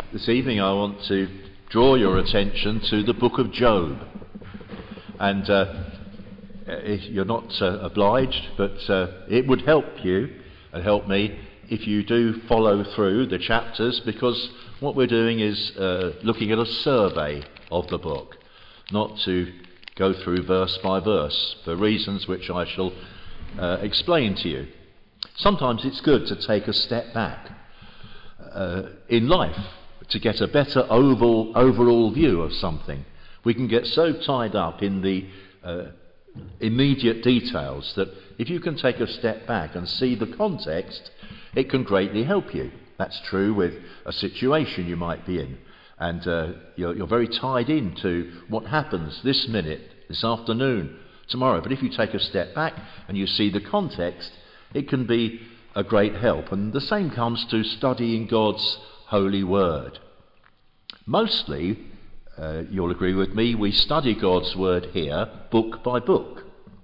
This evening I want to draw your attention to the book of Job. And you're not obliged, but it would help you and help me if you do follow through the chapters, because what we're doing is looking at a survey of the book, not to go through verse by verse for reasons which I shall explain to you. Sometimes it's good to take a step back in life to get a better overall view of something. We can get so tied up in the immediate details that if you can take a step back and see the context, it can greatly help you. That's true with a situation you might be in, and you're very tied into what happens this minute, this afternoon, tomorrow. But if you take a step back and you see the context, it can be a great help. And the same comes to studying God's holy word. Mostly, you'll agree with me, we study God's word here book by book,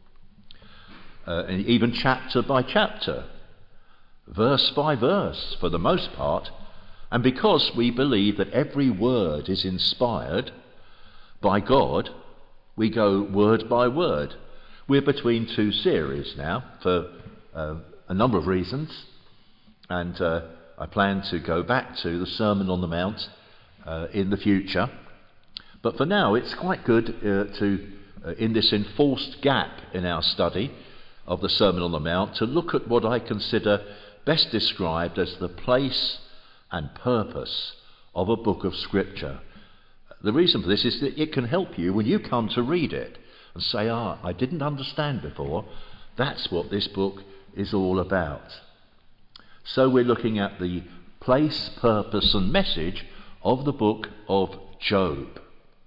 and even chapter by chapter, verse by verse for the most part. And because we believe that every word is inspired by God, we go word by word. We're between two series now for a number of reasons, and I plan to go back to the Sermon on the Mount in the future. But for now, it's quite good to, in this enforced gap in our study of the Sermon on the Mount, to look at what I consider best described as the place and purpose of a book of Scripture. The reason for this is that it can help you when you come to read it and say, I didn't understand before. That's what this book is all about. So we're looking at the place, purpose and message of the book of Job.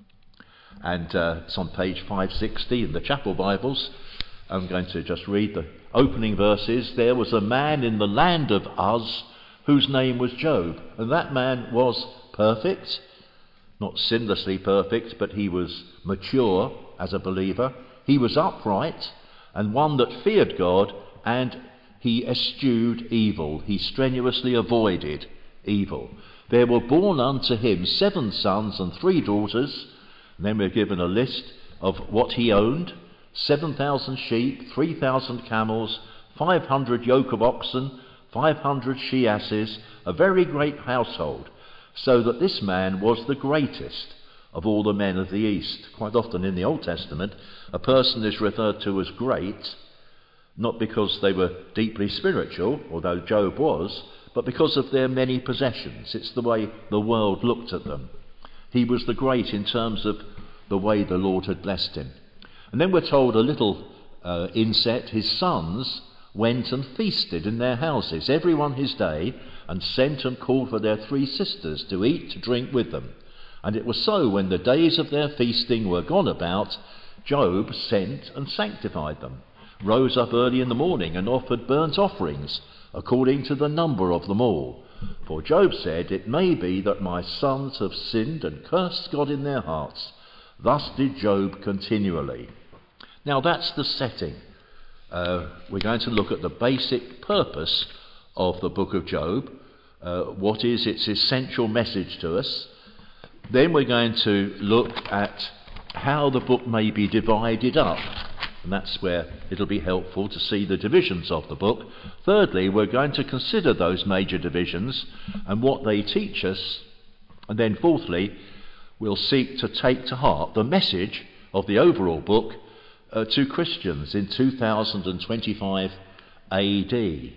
And it's on page 560 in the chapel Bibles. I'm going to just read the opening verses. There was a man in the land of Uz whose name was Job, and that man was perfect, not sinlessly perfect, but he was mature as a believer. He was upright and one that feared God, and he eschewed evil. He strenuously avoided evil. There were born unto him 7 sons and 3 daughters. And then we're given a list of what he owned: 7,000 sheep, 3,000 camels, 500 yoke of oxen, 500 she-asses, a very great household, so that this man was the greatest of all the men of the East. Quite often in the Old Testament, a person is referred to as great, not because they were deeply spiritual, although Job was, but because of their many possessions. It's the way the world looked at them. He was the great in terms of the way the Lord had blessed him. And then we're told a little inset, his sons went and feasted in their houses, every one his day, and sent and called for their 3 sisters to eat, to drink with them. And it was so, when the days of their feasting were gone about, Job sent and sanctified them, rose up early in the morning and offered burnt offerings according to the number of them all. For Job said, "It may be that my sons have sinned and cursed God in their hearts." Thus did Job continually. Now that's the setting. We're going to look at the basic purpose of the book of Job. What is its essential message to us? Then we're going to look at how the book may be divided up. And that's where it'll be helpful to see the divisions of the book. Thirdly, we're going to consider those major divisions and what they teach us. And then fourthly, we'll seek to take to heart the message of the overall book to Christians in 2025 AD.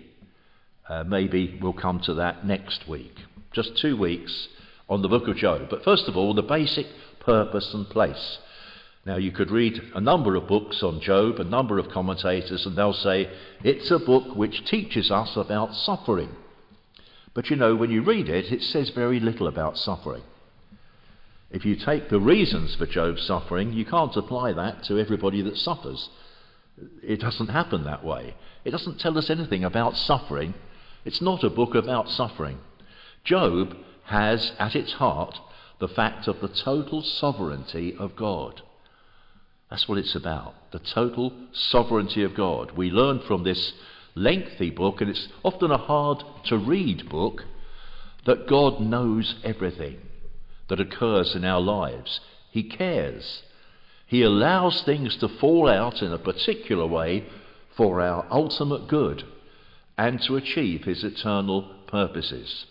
Maybe we'll come to that next week. Just 2 weeks on the book of Job. But first of all, the basic purpose and place. Now, you could read a number of books on Job, a number of commentators, and they'll say it's a book which teaches us about suffering. But you know, when you read it, it says very little about suffering. If you take the reasons for Job's suffering, you can't apply that to everybody that suffers. It doesn't happen that way. It doesn't tell us anything about suffering. It's not a book about suffering. Job has at its heart the fact of the total sovereignty of God. That's what it's about, the total sovereignty of God. We learn from this lengthy book, and it's often a hard to read book, that God knows everything that occurs in our lives. He cares. He allows things to fall out in a particular way for our ultimate good and to achieve his eternal purposes.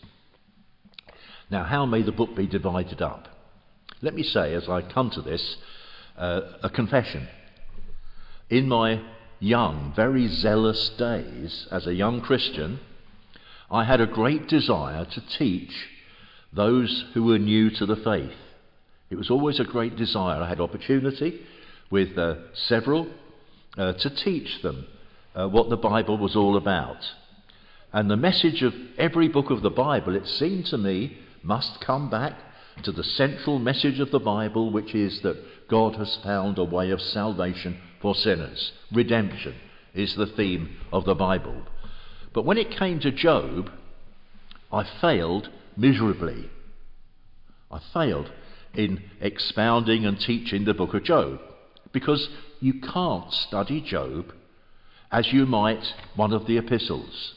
Now, how may the book be divided up? Let me say, as I come to this, a confession. In my young, very zealous days as a young Christian, I had a great desire to teach those who were new to the faith. It was always a great desire. I had opportunity with several to teach them what the Bible was all about. And the message of every book of the Bible, it seemed to me, must come back to the central message of the Bible, which is that God has found a way of salvation for sinners. Redemption is the theme of the Bible. But when it came to Job, I failed miserably. I failed in expounding and teaching the book of Job, because you can't study Job as you might one of the epistles.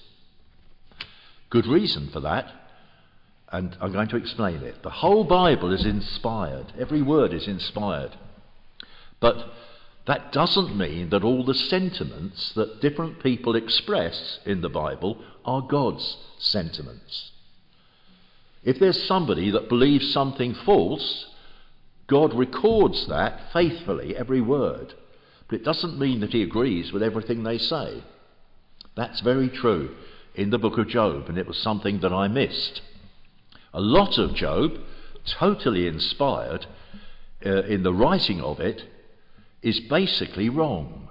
Good reason for that, and I'm going to explain it. The whole Bible is inspired. Every word is inspired. But that doesn't mean that all the sentiments that different people express in the Bible are God's sentiments. If there's somebody that believes something false, God records that faithfully, every word. But it doesn't mean that he agrees with everything they say. That's very true in the book of Job, and it was something that I missed. A lot of Job, totally inspired in the writing of it, is basically wrong.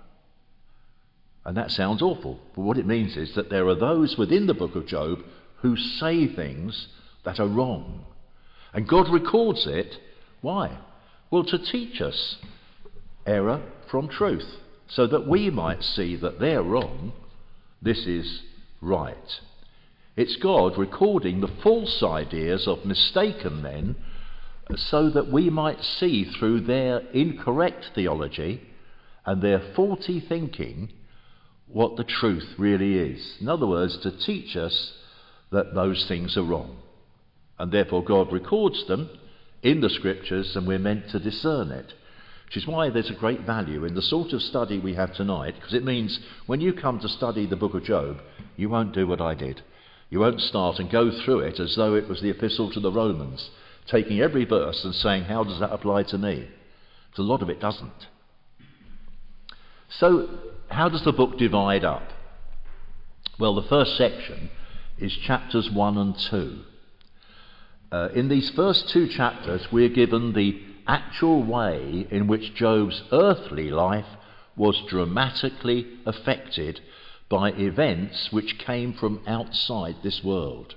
And that sounds awful, but what it means is that there are those within the book of Job who say things that are wrong. And God records it. Why? Well, to teach us error from truth, so that we might see that they're wrong, this is right. It's God recording the false ideas of mistaken men so that we might see through their incorrect theology and their faulty thinking what the truth really is. In other words, to teach us that those things are wrong. And therefore God records them in the scriptures, and we're meant to discern it. Which is why there's a great value in the sort of study we have tonight, because it means when you come to study the book of Job, you won't do what I did. You won't start and go through it as though it was the epistle to the Romans, taking every verse and saying, how does that apply to me? But a lot of it doesn't. So, how does the book divide up? Well, the first section is chapters 1 and 2. In these first two chapters, we're given the actual way in which Job's earthly life was dramatically affected by events which came from outside this world.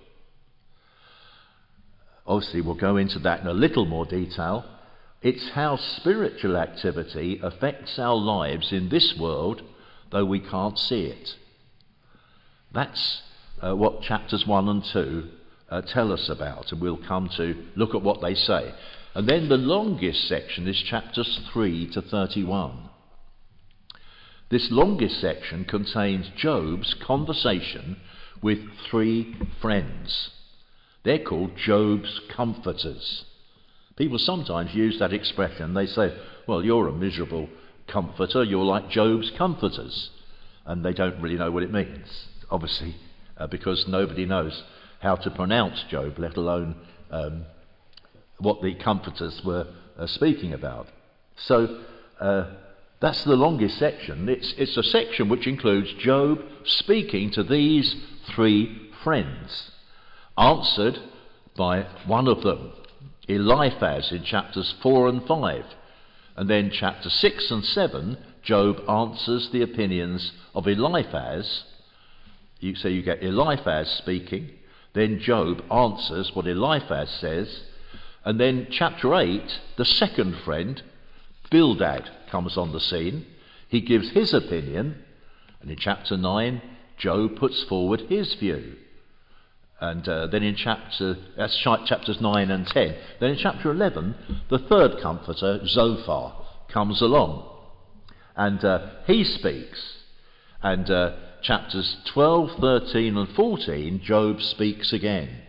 Obviously, we'll go into that in a little more detail. It's how spiritual activity affects our lives in this world, though we can't see it. That's what chapters 1 and 2 tell us about, and we'll come to look at what they say. And then the longest section is chapters 3 to 31. This longest section contains Job's conversation with 3 friends. They're called Job's comforters. People sometimes use that expression. They say, well, you're a miserable comforter, you're like Job's comforters. And they don't really know what it means, obviously, because nobody knows how to pronounce Job, let alone what the comforters were speaking about. So that's the longest section. It's a section which includes Job speaking to these 3 friends, answered by one of them, Eliphaz, in chapters 4 and 5. And then chapter 6 and 7, Job answers the opinions of Eliphaz. So you get Eliphaz speaking, then Job answers what Eliphaz says, and then chapter 8, the second friend, Bildad, comes on the scene. He gives his opinion, and in chapter 9, Job puts forward his view. And then in chapters 9 and 10. Then in chapter 11, the third comforter, Zophar, comes along, and he speaks. And chapters 12, 13 and 14, Job speaks again.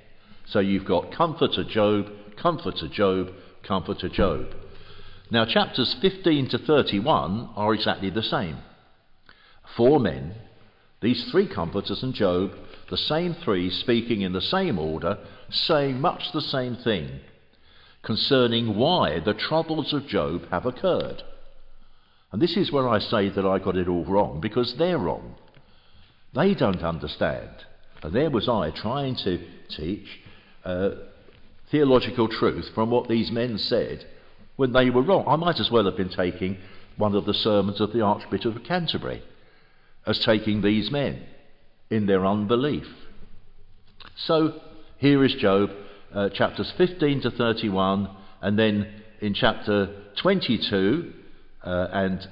So you've got comforter Job, comforter Job, comforter Job. Now chapters 15 to 31 are exactly the same. 4 men, these 3 comforters and Job, the same 3 speaking in the same order, saying much the same thing concerning why the troubles of Job have occurred. And this is where I say that I got it all wrong, because they're wrong. They don't understand. And there was I trying to teach theological truth from what these men said when they were wrong. I might as well have been taking one of the sermons of the Archbishop of Canterbury as taking these men in their unbelief. So here is Job, chapters 15 to 31, and then in chapter 22, and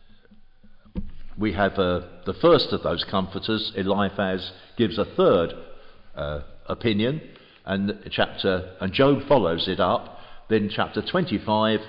we have the first of those comforters, Eliphaz, gives a third opinion, and Job follows it up. Then chapter 25,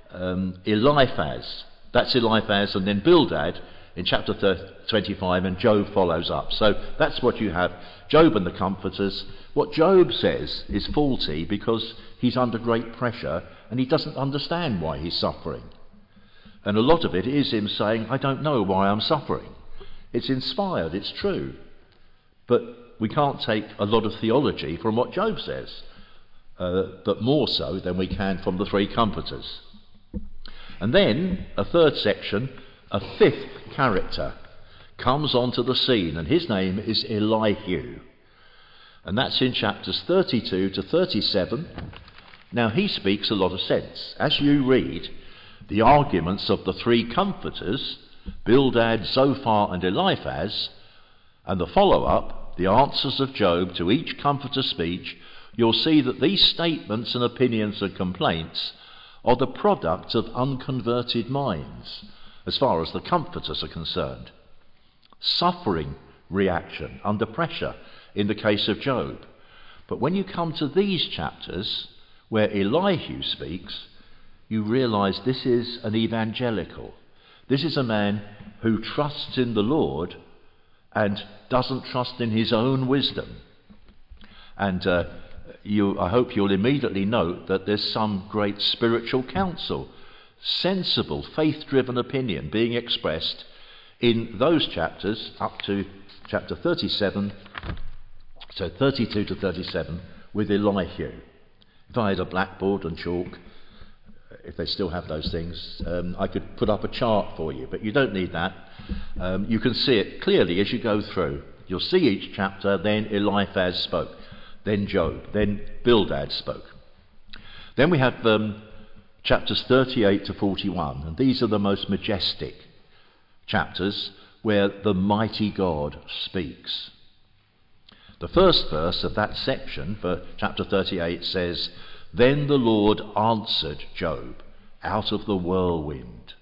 Eliphaz, that's Eliphaz, and then Bildad in chapter 25, and Job follows up. So that's what you have, Job and the comforters. What Job says is faulty because he's under great pressure and he doesn't understand why he's suffering. And a lot of it is him saying, I don't know why I'm suffering. It's inspired, it's true. But we can't take a lot of theology from what Job says, but more so than we can from the 3 comforters. And then a third section, a 5th character comes onto the scene, and his name is Elihu. And that's in chapters 32 to 37. Now he speaks a lot of sense. As you read the arguments of the 3 comforters, Bildad, Zophar and Eliphaz, and the follow-up, the answers of Job to each comforter's speech, you'll see that these statements and opinions and complaints are the product of unconverted minds, as far as the comforters are concerned. Suffering reaction under pressure in the case of Job. But when you come to these chapters, where Elihu speaks, you realise this is an evangelical. This is a man who trusts in the Lord and doesn't trust in his own wisdom. And I hope you'll immediately note that there's some great spiritual counsel, sensible, faith-driven opinion being expressed in those chapters up to chapter 37, so 32 to 37 with Elihu. If I had a blackboard and chalk, if they still have those things, I could put up a chart for you, but you don't need that. You can see it clearly as you go through. You'll see each chapter, then Eliphaz spoke, then Job, then Bildad spoke. Then we have chapters 38 to 41, and these are the most majestic chapters where the mighty God speaks. The first verse of that section, for chapter 38, says, Then the Lord answered Job out of the whirlwind.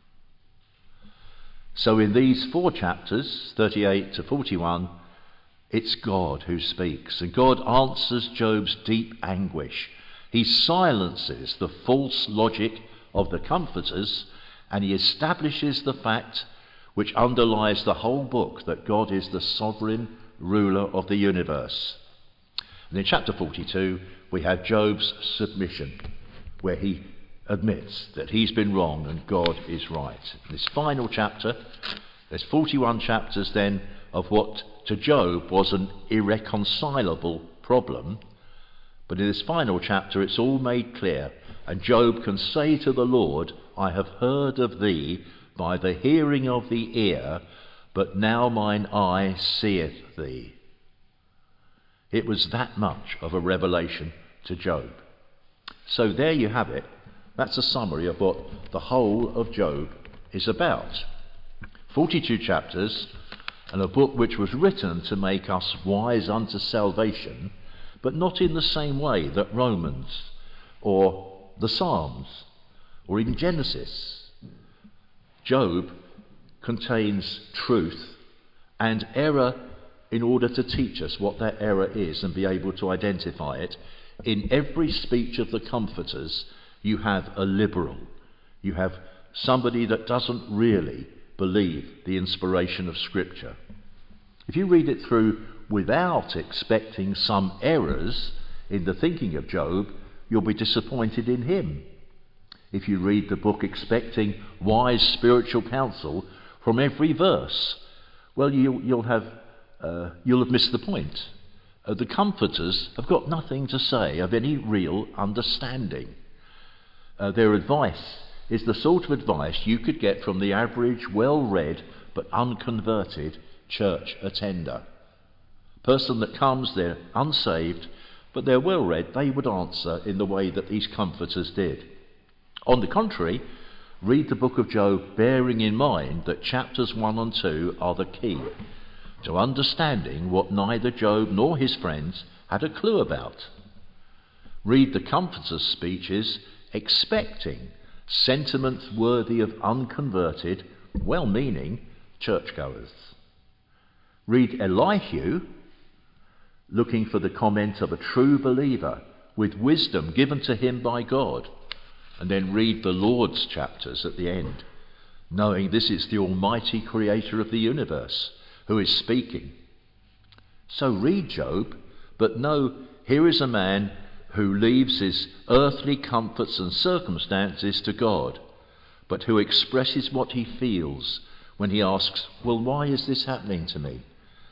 So in these 4 chapters, 38 to 41, it's God who speaks, and God answers Job's deep anguish. He silences the false logic of the comforters, and he establishes the fact which underlies the whole book, that God is the sovereign ruler of the universe. And in chapter 42, we have Job's submission, where he admits that he's been wrong and God is right. In this final chapter, there's 41 chapters then of what to Job was an irreconcilable problem. But in this final chapter, it's all made clear, and Job can say to the Lord, I have heard of thee by the hearing of the ear, but now mine eye seeth thee. It was that much of a revelation to Job. So there you have it. That's a summary of what the whole of Job is about. 42 chapters, and a book which was written to make us wise unto salvation, but not in the same way that Romans or the Psalms or even Genesis. Job contains truth and error in order to teach us what that error is and be able to identify it. In every speech of the comforters, you have a liberal. You have somebody that doesn't really believe the inspiration of Scripture. If you read it through without expecting some errors in the thinking of Job, you'll be disappointed in him. If you read the book expecting wise spiritual counsel from every verse, well, you'll have missed the point. The comforters have got nothing to say of any real understanding. Their advice is the sort of advice you could get from the average, well-read but unconverted church attender. Person that comes there unsaved, but they're well-read, they would answer in the way that these comforters did. On the contrary, read the book of Job bearing in mind that chapters 1 and 2 are the key to understanding what neither Job nor his friends had a clue about. Read the comforters' speeches expecting sentiments worthy of unconverted, well-meaning churchgoers. Read Elihu looking for the comment of a true believer with wisdom given to him by God. And then read the Lord's chapters at the end, knowing this is the almighty creator of the universe who is speaking. So read Job, but know here is a man who leaves his earthly comforts and circumstances to God, but who expresses what he feels when he asks, well, why is this happening to me?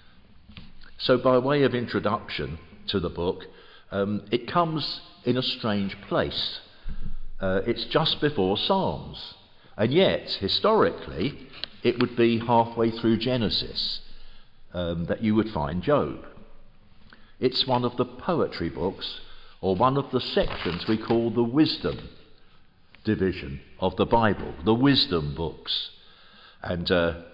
So by way of introduction to the book, it comes in a strange place. It's just before Psalms, and yet historically it would be halfway through Genesis that you would find Job. It's one of the poetry books, or one of the sections we call the wisdom division of the Bible, the wisdom books. And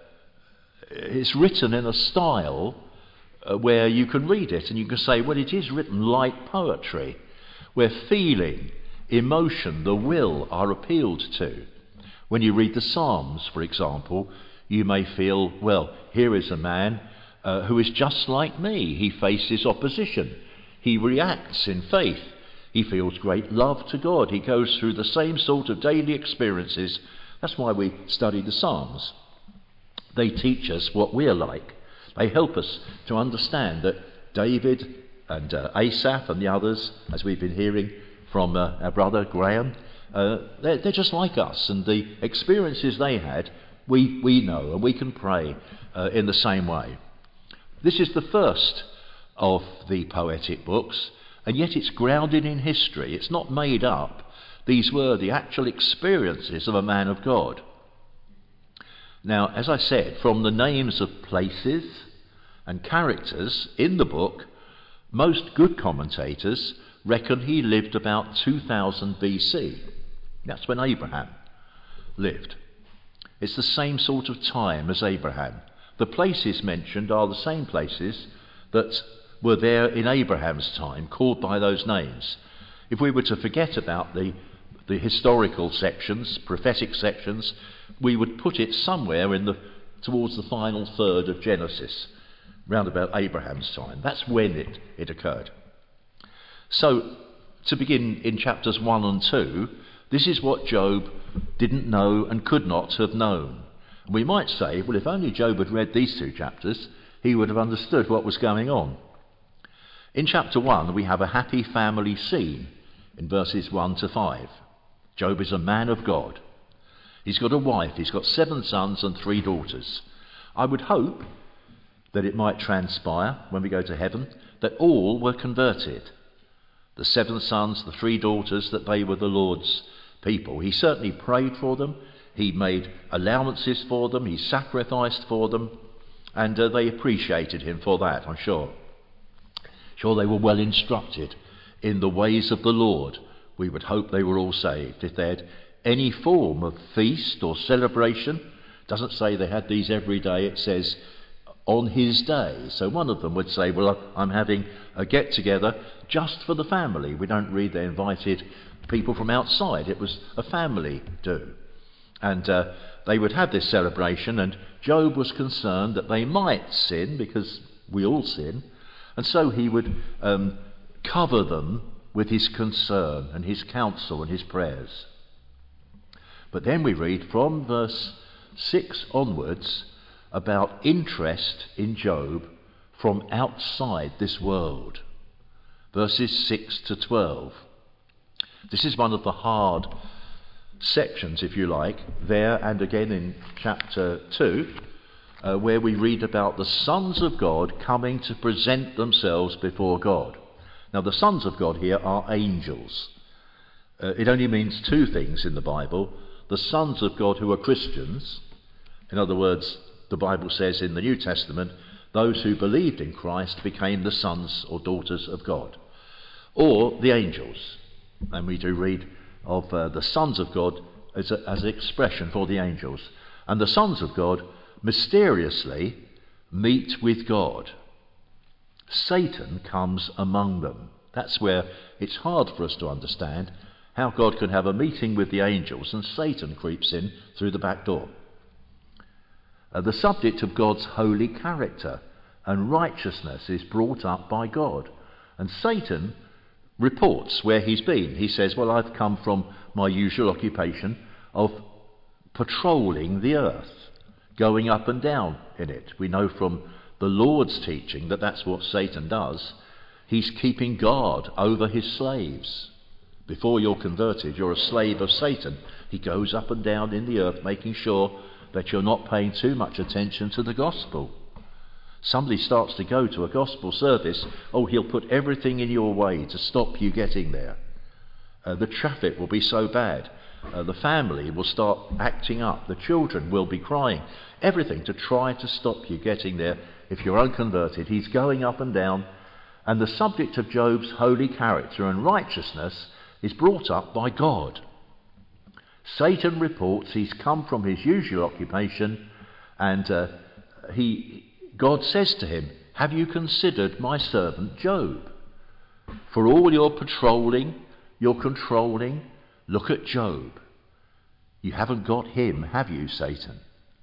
it's written in a style where you can read it and you can say, well, it is written like poetry, where feeling, emotion, the will are appealed to. When you read the Psalms, for example, you may feel, well, here is a man who is just like me. He faces opposition. He reacts in faith. He feels great love to God. He goes through the same sort of daily experiences. That's why we study the Psalms. They teach us what we are like. They help us to understand that David and Asaph and the others, as we've been hearing from our brother Graham, they're just like us, and the experiences they had, we know, and we can pray in the same way. This is the first of the poetic books, and yet it's grounded in history. It's not made up. These were the actual experiences of a man of God. Now, as I said, from the names of places and characters in the book, most good commentators reckon he lived about 2000 BC. That's when Abraham lived. It's the same sort of time as Abraham. The places mentioned are the same places that were there in Abraham's time, called by those names. If we were to forget about the historical sections, prophetic sections, we would put it somewhere towards the final third of Genesis, round about Abraham's time. That's when it occurred. So, to begin in chapters 1 and 2, this is what Job didn't know and could not have known. We might say, well, if only Job had read these 2 chapters, he would have understood what was going on. In chapter 1, we have a happy family scene in verses 1 to 5. Job is a man of God. He's got a wife, he's got 7 sons and 3 daughters. I would hope that it might transpire when we go to heaven that all were converted. The 7 sons, the 3 daughters, that they were the Lord's people. He certainly prayed for them, he made allowances for them, he sacrificed for them, and they appreciated him for that, I'm sure. Sure, they were well instructed in the ways of the Lord. We would hope they were all saved. If they had any form of feast or celebration, it doesn't say they had these every day, it says on his day. So one of them would say, well, I'm having a get-together just for the family. We don't read they invited people from outside. It was a family do. And they would have this celebration, and Job was concerned that they might sin, because we all sin, and so he would cover them with his concern and his counsel and his prayers. But then we read from verse 6 onwards about interest in Job from outside this world. verses 6 to 12. This is one of the hard sections, if you like, there and again in chapter 2, where we read about the sons of God coming to present themselves before God. Now, the sons of God here are angels. It only means two things in the Bible. The sons of God who are Christians, in other words, the Bible says in the New Testament, those who believed in Christ became the sons or daughters of God. Or the angels. And we do read of the sons of God as an expression for the angels. And the sons of God mysteriously meet with God. Satan comes among them. That's where it's hard for us to understand how God can have a meeting with the angels and Satan creeps in through the back door. The subject of God's holy character and righteousness is brought up by God. And Satan reports where he's been. He says, well, I've come from my usual occupation of patrolling the earth, going up and down in it. We know from the Lord's teaching that that's what Satan does. He's keeping guard over his slaves. Before you're converted, you're a slave of Satan. He goes up and down in the earth, making sure that you're not paying too much attention to the gospel. Somebody starts to go to a gospel service, he'll put everything in your way to stop you getting there. The traffic will be so bad. The family will start acting up. The children will be crying. Everything to try to stop you getting there if you're unconverted. He's going up and down. And the subject of Job's holy character and righteousness is brought up by God. Satan reports he's come from his usual occupation, and God says to him, have you considered my servant Job? For all your patrolling, your controlling, look at Job. You haven't got him, have you, Satan?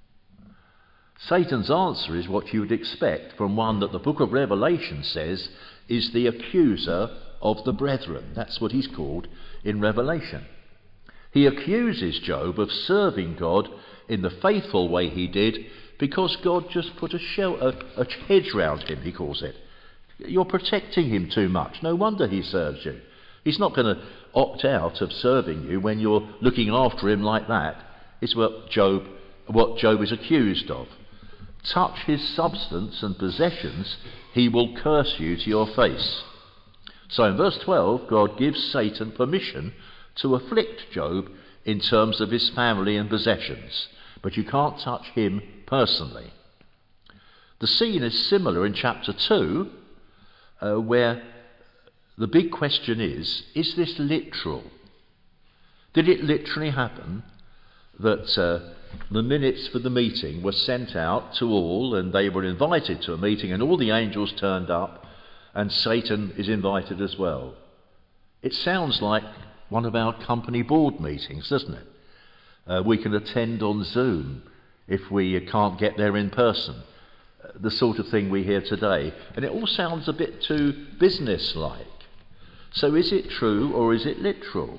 Satan's answer is what you would expect from one that the book of Revelation says is the accuser of the brethren. That's what he's called in Revelation. He accuses Job of serving God in the faithful way he did because God just put a hedge round him, he calls it. You're protecting him too much. No wonder he serves you. He's not going to opt out of serving you when you're looking after him like that. It's what Job is accused of. Touch his substance and possessions, he will curse you to your face. So in verse 12, God gives Satan permission to afflict Job in terms of his family and possessions, but you can't touch him personally. The scene is similar in chapter 2, where the big question is this literal? Did it literally happen that the minutes for the meeting were sent out to all and they were invited to a meeting and all the angels turned up and Satan is invited as well? It sounds like one of our company board meetings, doesn't it? We can attend on Zoom if we can't get there in person. The sort of thing we hear today. And it all sounds a bit too business-like. So is it true or is it literal?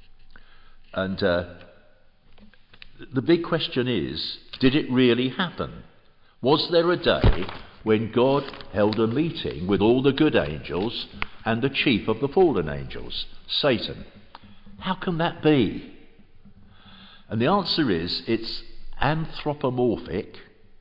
And the big question is, did it really happen? Was there a day when God held a meeting with all the good angels and the chief of the fallen angels, Satan? How can that be? And the answer is, it's anthropomorphic.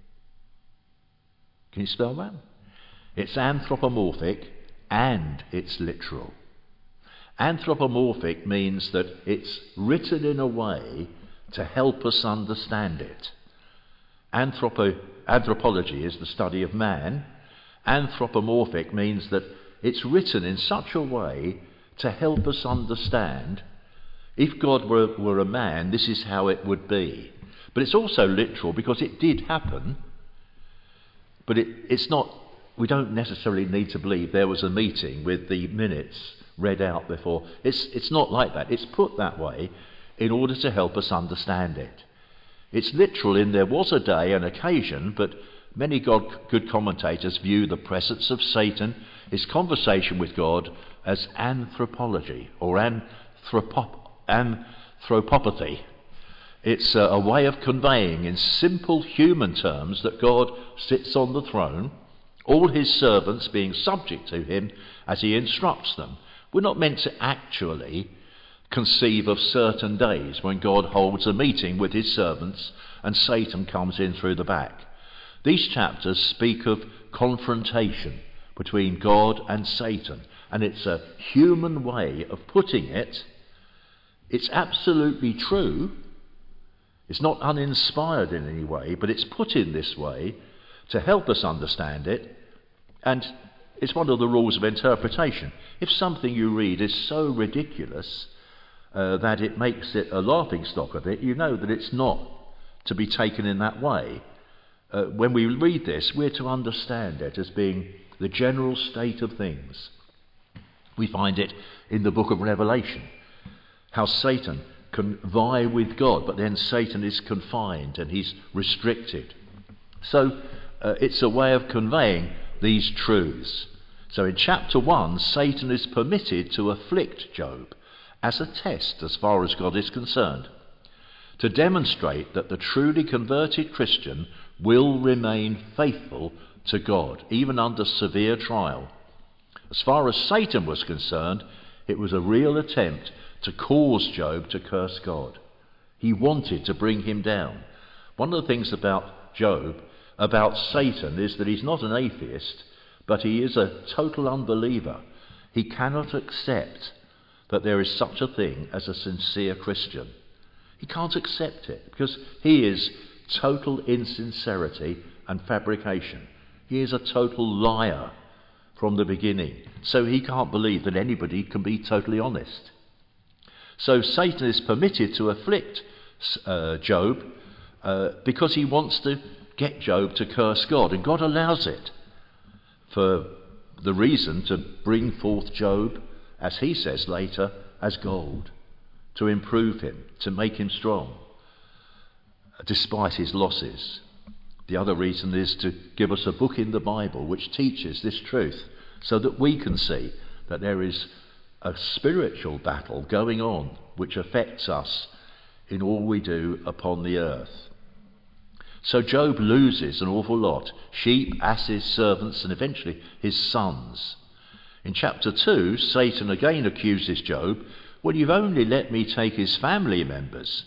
Can you spell that? It's anthropomorphic and it's literal. Anthropomorphic means that it's written in a way to help us understand it. Anthropology is the study of man. Anthropomorphic means that it's written in such a way to help us understand. If God were a man, this is how it would be. But it's also literal because it did happen. But it's not, we don't necessarily need to believe there was a meeting with the minutes read out before. It's not like that. It's put that way in order to help us understand it. It's literal in there was a day, an occasion, but many good commentators view the presence of Satan, his conversation with God, as anthropology or anthropopathy. It's a way of conveying in simple human terms that God sits on the throne, all his servants being subject to him as he instructs them. We're not meant to actually conceive of certain days when God holds a meeting with his servants and Satan comes in through the back. These chapters speak of confrontation between God and Satan, and it's a human way of putting it. It's absolutely true. It's not uninspired in any way, but it's put in this way to help us understand it, and it's one of the rules of interpretation. If something you read is so ridiculous that it makes it a laughingstock of it, you know that it's not to be taken in that way. When we read this, we're to understand it as being the general state of things. We find it in the book of Revelation, how Satan can vie with God, but then Satan is confined and he's restricted. So it's a way of conveying these truths. So in chapter 1, Satan is permitted to afflict Job as a test as far as God is concerned, to demonstrate that the truly converted Christian will remain faithful to God, even under severe trial. As far as Satan was concerned, it was a real attempt to cause Job to curse God. He wanted to bring him down. One of the things about Job, about Satan, is that he's not an atheist, but he is a total unbeliever. He cannot accept that there is such a thing as a sincere Christian. He can't accept it because he is total insincerity and fabrication. He is a total liar from the beginning. So he can't believe that anybody can be totally honest. So Satan is permitted to afflict Job because he wants to get Job to curse God. And God allows it for the reason to bring forth Job, as he says later, as gold, to improve him, to make him strong, despite his losses. The other reason is to give us a book in the Bible which teaches this truth, so that we can see that there is a spiritual battle going on which affects us in all we do upon the earth. So Job loses an awful lot: sheep, asses, servants, and eventually his sons. In chapter 2, Satan again accuses Job, well, you've only let me take his family members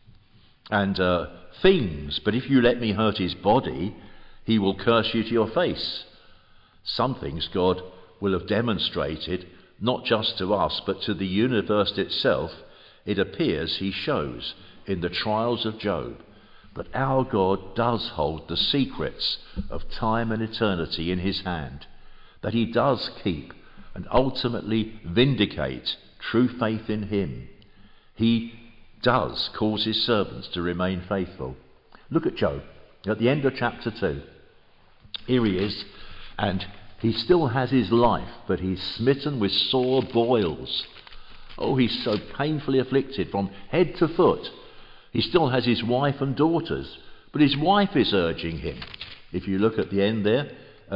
and things, but if you let me hurt his body, he will curse you to your face. Some things God will have demonstrated, not just to us, but to the universe itself. It appears he shows in the trials of Job that our God does hold the secrets of time and eternity in his hand, that he does keep and ultimately vindicate true faith in him. He does cause his servants to remain faithful. Look at Job at the end of chapter 2. Here he is, and he still has his life, but he's smitten with sore boils. Oh, he's so painfully afflicted from head to foot. He still has his wife and daughters, but his wife is urging him. If you look at the end there,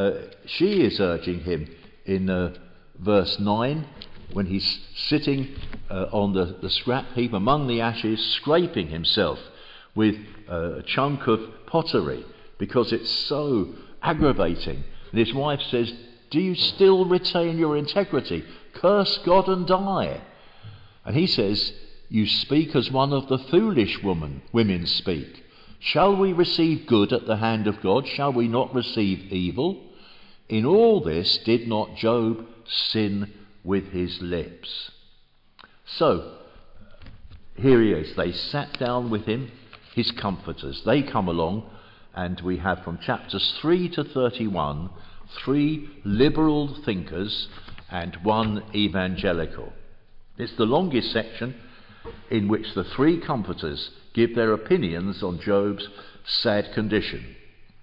she is urging him in verse 9, when he's sitting on the scrap heap among the ashes, scraping himself with a chunk of pottery because it's so aggravating. And his wife says, do you still retain your integrity? Curse God and die. And he says, you speak as one of the foolish women speak. Shall we receive good at the hand of God? Shall we not receive evil? In all this did not Job sin with his lips? So, here he is. They sat down with him, his comforters. They come along, and we have from chapters 3 to 31, 3 liberal thinkers and 1 evangelical. It's the longest section in which the 3 comforters give their opinions on Job's sad condition.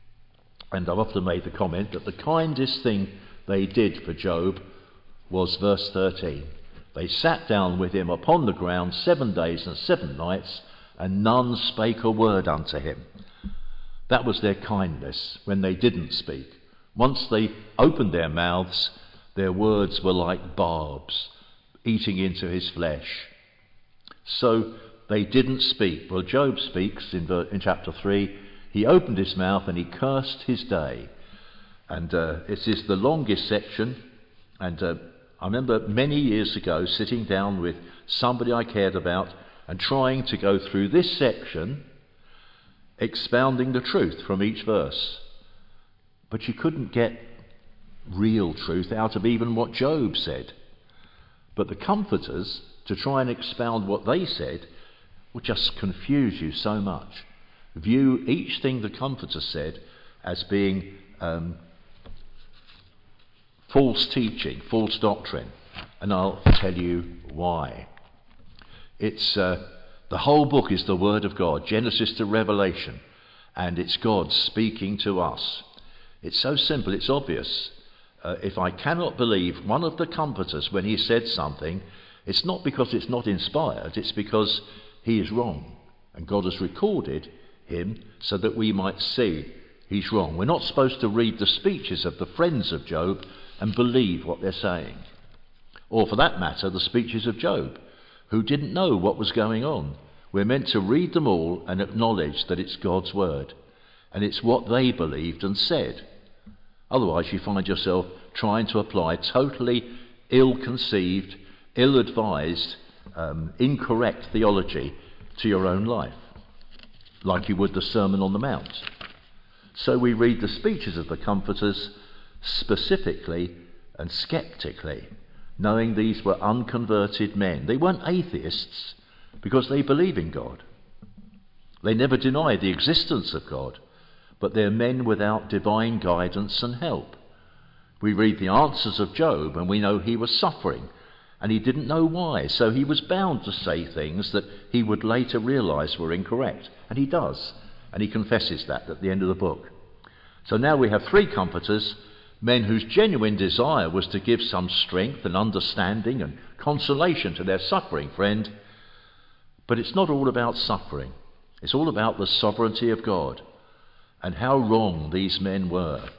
And I've often made the comment that the kindest thing they did for Job was verse 13. They sat down with him upon the ground 7 days and 7 nights, and none spake a word unto him. That was their kindness when they didn't speak. Once they opened their mouths, their words were like barbs eating into his flesh. So they didn't speak. Well, Job speaks in chapter 3. He opened his mouth and he cursed his day. And it is the longest section, and I remember many years ago sitting down with somebody I cared about and trying to go through this section, expounding the truth from each verse. But you couldn't get real truth out of even what Job said. But the comforters, to try and expound what they said, would just confuse you so much. View each thing the comforter said as being false teaching, false doctrine. And I'll tell you why. It's the whole book is the Word of God, Genesis to Revelation, and it's God speaking to us. It's so simple, it's obvious. If I cannot believe one of the comforters when he said something, it's not because it's not inspired, it's because he is wrong. And God has recorded him so that we might see he's wrong. We're not supposed to read the speeches of the friends of Job and believe what they're saying. Or for that matter, the speeches of Job, who didn't know what was going on. We're meant to read them all and acknowledge that it's God's word. And it's what they believed and said. Otherwise you find yourself trying to apply totally ill-conceived, ill-advised, incorrect theology to your own life, like you would the Sermon on the Mount. So we read the speeches of the comforters specifically and sceptically, knowing these were unconverted men. They weren't atheists because they believe in God. They never deny the existence of God, but they're men without divine guidance and help. We read the answers of Job and we know he was suffering and he didn't know why, so he was bound to say things that he would later realise were incorrect. And he does, and he confesses that at the end of the book. So now we have three comforters, men whose genuine desire was to give some strength and understanding and consolation to their suffering friend. But it's not all about suffering. It's all about the sovereignty of God and how wrong these men were.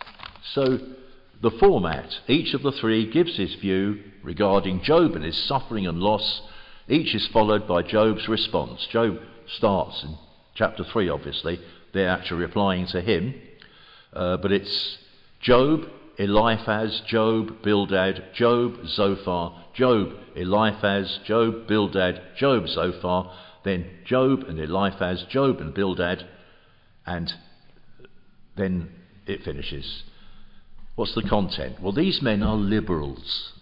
So the format, each of the three gives his view regarding Job and his suffering and loss. Each is followed by Job's response. Job starts in chapter 3, obviously. They're actually replying to him. But it's Job, Eliphaz, Job, Bildad, Job, Zophar, Job, Eliphaz, Job, Bildad, Job, Zophar, then Job and Eliphaz, Job and Bildad, and then it finishes. What's the content? Well, these men are liberals.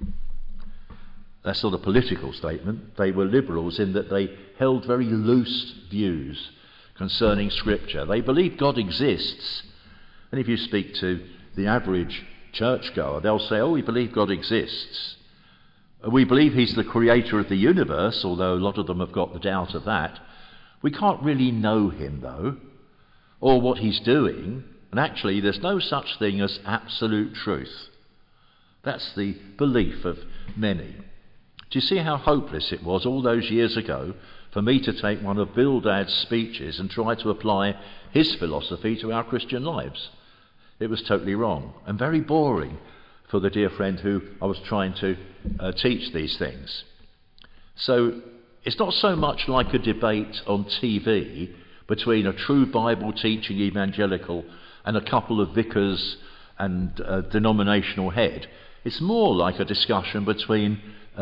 That's not a political statement. They were liberals in that they held very loose views concerning Scripture. They believe God exists. And if you speak to the average churchgoer, they'll say, oh, we believe God exists. We believe he's the creator of the universe, although a lot of them have got the doubt of that. We can't really know him, though, or what he's doing. And actually, there's no such thing as absolute truth. That's the belief of many. Do you see how hopeless it was all those years ago for me to take one of Bildad's speeches and try to apply his philosophy to our Christian lives? It was totally wrong and very boring for the dear friend who I was trying to teach these things. So it's not so much like a debate on TV between a true Bible teaching evangelical and a couple of vicars and a denominational head. It's more like a discussion between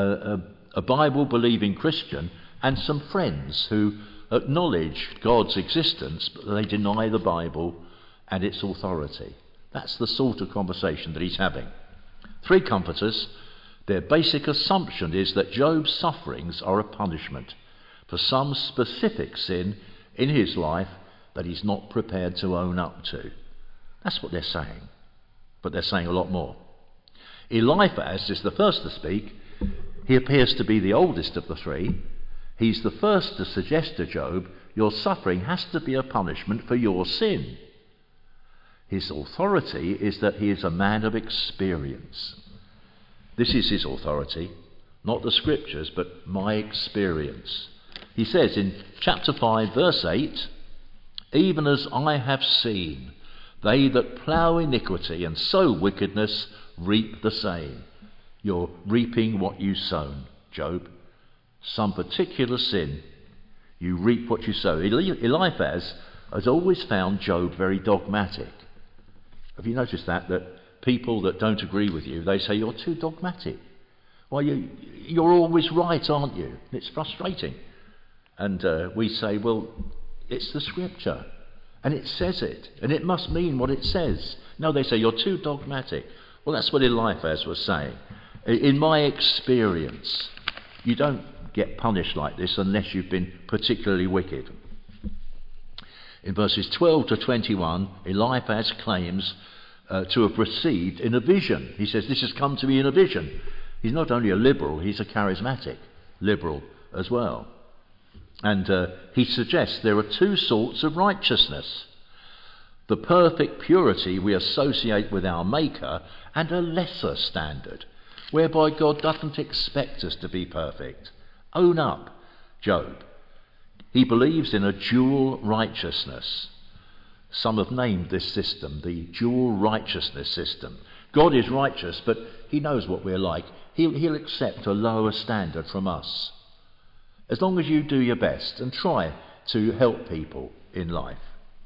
a Bible-believing Christian and some friends who acknowledge God's existence, but they deny the Bible and its authority. That's the sort of conversation that he's having. Three comforters, their basic assumption is that Job's sufferings are a punishment for some specific sin in his life that he's not prepared to own up to. That's what they're saying. But they're saying a lot more. Eliphaz is the first to speak. He appears to be the oldest of the three. He's the first to suggest to Job, your suffering has to be a punishment for your sin. His authority is that he is a man of experience. This is his authority, not the scriptures, but my experience. He says in chapter 5, verse 8, even as I have seen, they that plough iniquity and sow wickedness reap the same. You're reaping what you sown, Job. Some particular sin, you reap what you sow. Eliphaz has always found Job very dogmatic. Have you noticed that people that don't agree with you, they say you're too dogmatic? Well, you're always right, aren't you? It's frustrating. And we say, well, it's the Scripture, and it says it, and it must mean what it says. No, they say, you're too dogmatic. Well, that's what Eliphaz was saying. In my experience, you don't get punished like this unless you've been particularly wicked. In verses 12 to 21, Eliphaz claims to have received in a vision. He says, this has come to me in a vision. He's not only a liberal, he's a charismatic liberal as well. And he suggests there are two sorts of righteousness. The perfect purity we associate with our Maker, and a lesser standard, whereby God doesn't expect us to be perfect. Own up, Job. He believes in a dual righteousness. Some have named this system the dual righteousness system. God is righteous, but he knows what we're like. He'll accept a lower standard from us, as long as you do your best and try to help people in life.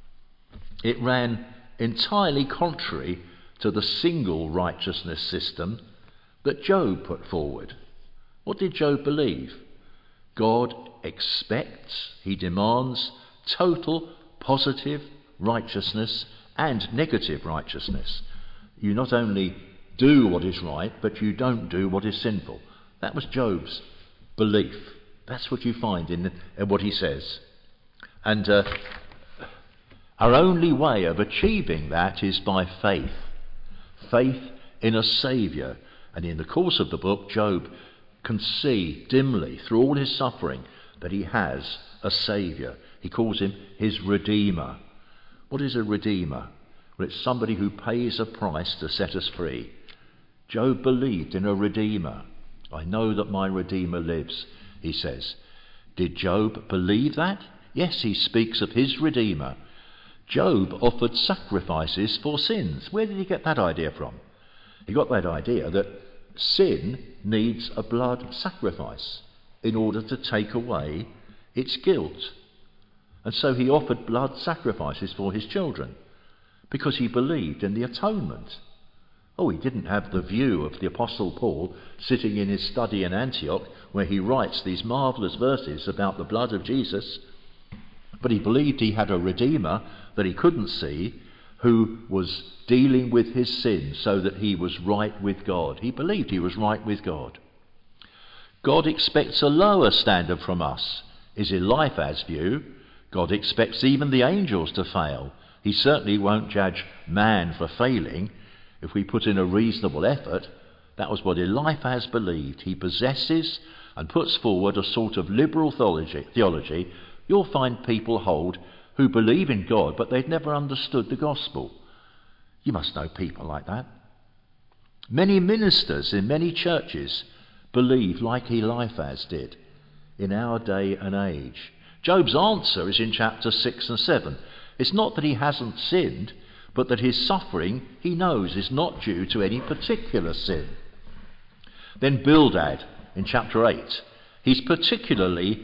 It ran entirely contrary to the single righteousness system that Job put forward. What did Job believe? God expects, he demands, total positive righteousness and negative righteousness. You not only do what is right, but you don't do what is sinful. That was Job's belief. That's what you find in what he says. And our only way of achieving that is by faith. Faith in a Saviour. And in the course of the book, Job can see dimly, through all his suffering, that he has a Saviour. He calls him his Redeemer. What is a Redeemer? Well, it's somebody who pays a price to set us free. Job believed in a Redeemer. I know that my Redeemer lives, he says. Did Job believe that? Yes, he speaks of his Redeemer. Job offered sacrifices for sins. Where did he get that idea from? He got that idea that sin needs a blood sacrifice in order to take away its guilt. And so he offered blood sacrifices for his children because he believed in the atonement. Oh, he didn't have the view of the Apostle Paul sitting in his study in Antioch where he writes these marvellous verses about the blood of Jesus, but he believed he had a Redeemer that he couldn't see who was dealing with his sin so that he was right with God. He believed he was right with God. God expects a lower standard from us, is Eliphaz's view. God expects even the angels to fail. He certainly won't judge man for failing if we put in a reasonable effort. That was what Eliphaz believed. He possesses and puts forward a sort of liberal theology you'll find people hold who believe in God, but they've never understood the gospel. You must know people like that. Many ministers in many churches believe like Eliphaz did in our day and age. Job's answer is in chapter 6 and 7. It's not that he hasn't sinned, but that his suffering, he knows, is not due to any particular sin. Then Bildad in chapter 8. He's particularly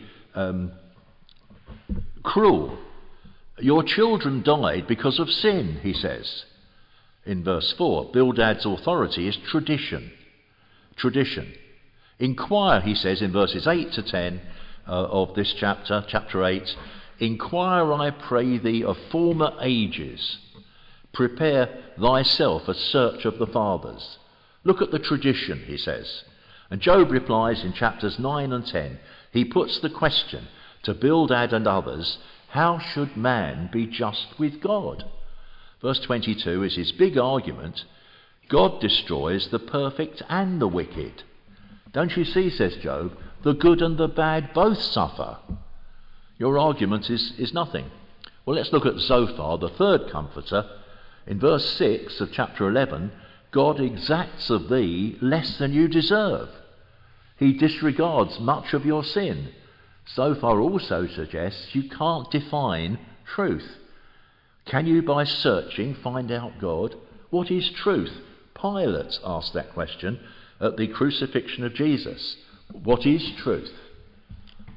cruel. Your children died because of sin, he says. In verse 4, Bildad's authority is tradition. Tradition. Inquire, he says in verses 8 to 10 of this chapter 8, inquire, I pray thee, of former ages. Prepare thyself a search of the fathers. Look at the tradition, he says. And Job replies in chapters 9 and 10. He puts the question to Bildad and others, how should man be just with God? Verse 22 is his big argument. God destroys the perfect and the wicked. Don't you see, says Job, the good and the bad both suffer. Your argument is nothing. Well, let's look at Zophar, the third comforter. In verse 6 of chapter 11, God exacts of thee less than you deserve. He disregards much of your sin. Zophar also suggests you can't define truth. Can you, by searching, find out God? What is truth? Pilate asked that question at the crucifixion of Jesus. What is truth?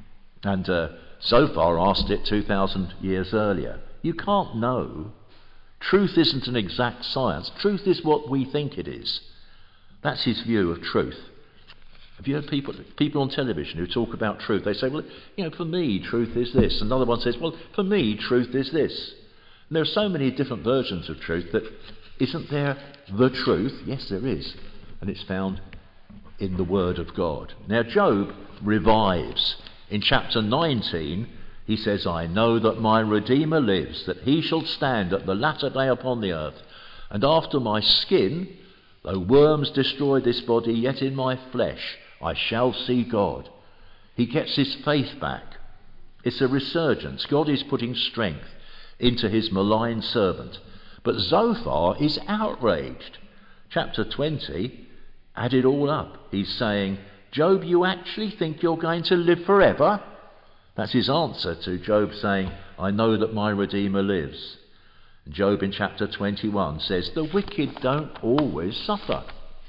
And Zophar asked it 2,000 years earlier. You can't know. Truth isn't an exact science. Truth is what we think it is. That's his view of truth. Have you heard people on television who talk about truth? They say, well, for me, truth is this. Another one says, well, for me, truth is this. And there are so many different versions of truth that isn't there the truth? Yes, there is. And it's found in the Word of God. Now, Job revives. In chapter 19, he says, I know that my Redeemer lives, that he shall stand at the latter day upon the earth. And after my skin, though worms destroy this body, yet in my flesh I shall see God. He gets his faith back. It's a resurgence. God is putting strength into his maligned servant. But Zophar is outraged. Chapter 20 add it all up. He's saying, Job, you actually think you're going to live forever? That's his answer to Job saying, I know that my Redeemer lives. Job in chapter 21 says, the wicked don't always suffer.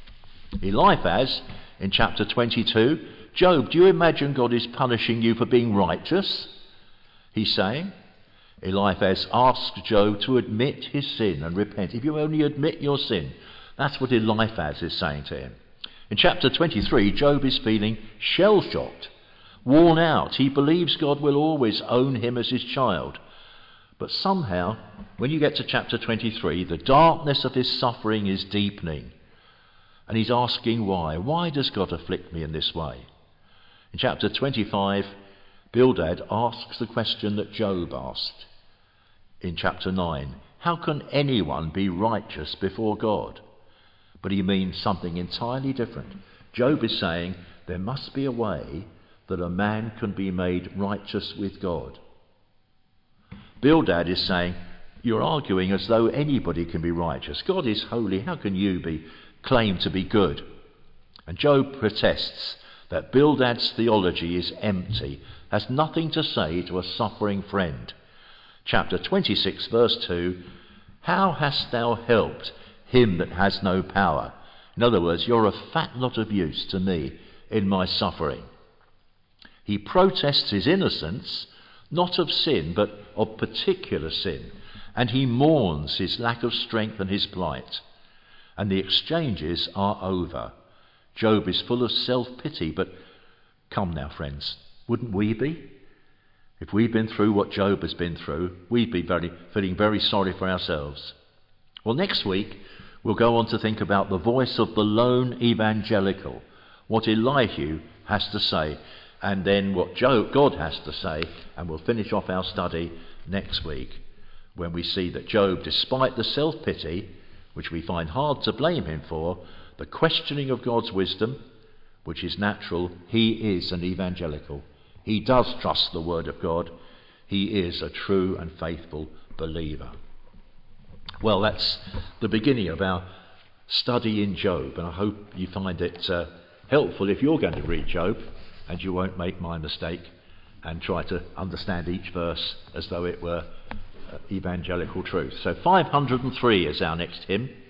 Eliphaz in chapter 22, Job, do you imagine God is punishing you for being righteous? He's saying, Eliphaz asked Job to admit his sin and repent. If you only admit your sin. That's what Eliphaz is saying to him. In chapter 23, Job is feeling shell-shocked, worn out. He believes God will always own him as his child. But somehow, when you get to chapter 23, the darkness of his suffering is deepening. And he's asking why. Why does God afflict me in this way? In chapter 25, Bildad asks the question that Job asked in chapter 9. How can anyone be righteous before God? But he means something entirely different. Job is saying there must be a way that a man can be made righteous with God. Bildad is saying, you're arguing as though anybody can be righteous. God is holy. How can you claim to be good? And Job protests that Bildad's theology is empty, has nothing to say to a suffering friend. Chapter 26, verse 2, how hast thou helped him that has no power? In other words, you're a fat lot of use to me in my suffering. He protests his innocence, not of sin, but of particular sin. And he mourns his lack of strength and his plight. And the exchanges are over. Job is full of self-pity, but come now, friends, wouldn't we be? If we'd been through what Job has been through, we'd be feeling very sorry for ourselves. Well, next week, we'll go on to think about the voice of the lone evangelical, what Elihu has to say, and then what God has to say, and we'll finish off our study next week when we see that Job, despite the self-pity, which we find hard to blame him for, the questioning of God's wisdom, which is natural, he is an evangelical. He does trust the word of God. He is a true and faithful believer. Well, that's the beginning of our study in Job, and I hope you find it helpful if you're going to read Job, and you won't make my mistake and try to understand each verse as though it were evangelical truth. So 503 is our next hymn.